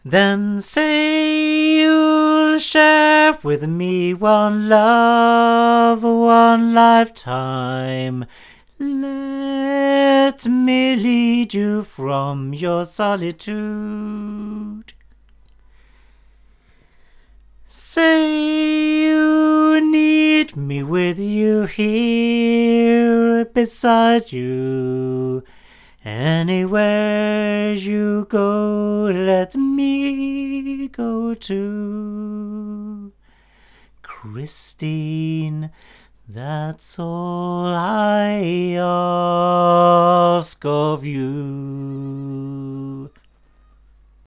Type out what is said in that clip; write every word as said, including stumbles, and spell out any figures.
Then say you'll share with me one love, one lifetime. Let me lead you from your solitude. Say you need me with you here beside you. Anywhere you go, let me go too. Christine, that's all I ask of you.